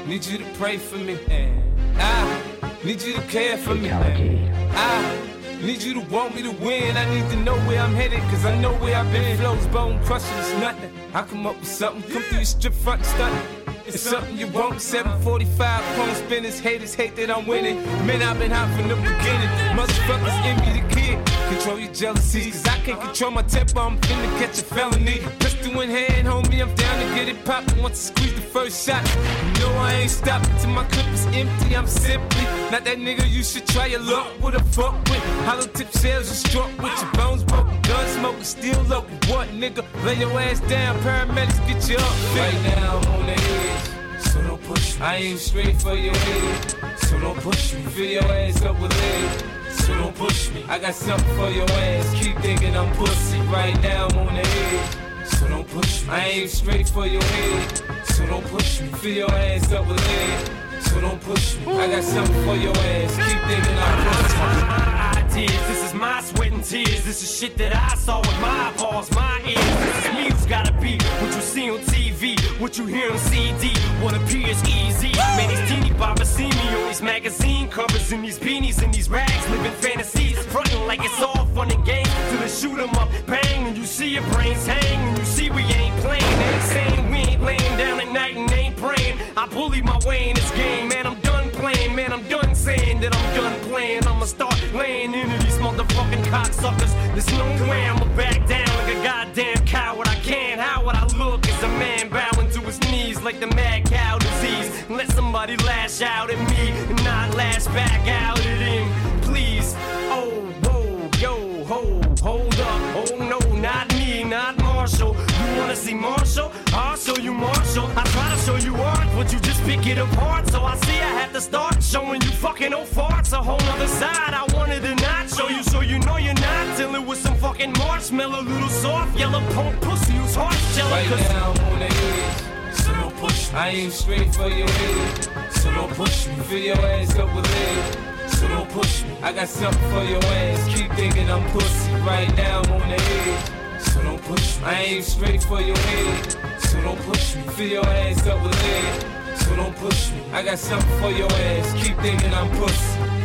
need you to pray for me. I need you to care for me. I need you to want me to win. I need to know where I'm headed, cause I know where I've been. Flows, bone crushing, it's nothing. I come up with something, come through your strip front stunting. It's something you want. 745 phone spinners, haters hate that I'm winning. Man, I've been hot from the beginning. Motherfuckers envy the kid. Control your jealousies, cause I can't control my temper. I'm finna catch a felony. Pistol in hand, homie, I'm down to get it poppin'. Once I squeeze the first shot, you know I ain't stopping till my clip is empty. I'm simply not that nigga you should try your luck with a fuck with. Hollow tip shells you struck with your bones broken. Gun smoking, still local. What nigga? Lay your ass down, paramedics get you up. Right now I'm on the edge, so don't push me. I aim straight for your head, so don't push me. Fill your ass up with lead, so don't push me. I got something for your ass, keep thinking I'm pussy. Right now I'm on the edge, so don't push me. I aim straight for your head, so don't push me. Fill your ass up with lead, so don't push me. I got something for your ass, keep thinking I'm pussy. This is my sweat and tears. This is shit that I saw with my balls, my ears. This is me who's gotta be what you see on TV, what you hear on CD, what appears easy. Man, these teeny boppers see me on these magazine covers, in these beanies, in these rags, living fantasies, frontin' like it's all fun and games till they shoot 'em up, bang, and you see your brains hang, and you see we ain't playing. Ain't saying we ain't laying down at night and ain't praying. I bully my way in this game, man. I'm done playing, man. I'm done saying that I'm done playing. I'ma start laying into these motherfucking cocksuckers. There's no way I'ma back down like a goddamn coward. I can't. How would I look as a man bowing to his knees like the mad cow disease? Let somebody lash out at me and not lash back out at him, please. Oh, whoa, yo, ho, hold up. Oh no, not me, not Marshall. You wanna see Marshall? I'll show you Marshall. I try to show you art, but you just pick it apart. So I see I have to start showing you fucking old farts. A whole other side I wanted to not show you, so you know you're not dealing with some fucking marshmallow, little soft yellow punk pussy who's heart jello. Right now I'm on the edge, so don't push me. I aim straight for your head, so don't push me. Fill your ass up with lead, so don't push me. I got something for your ass, keep thinking I'm pussy. Right now I'm on the edge, so don't push me. I aim straight for your head, so don't push me. Fill your ass up with lead, so don't push me. I got something for your ass, keep thinking I'm pussy.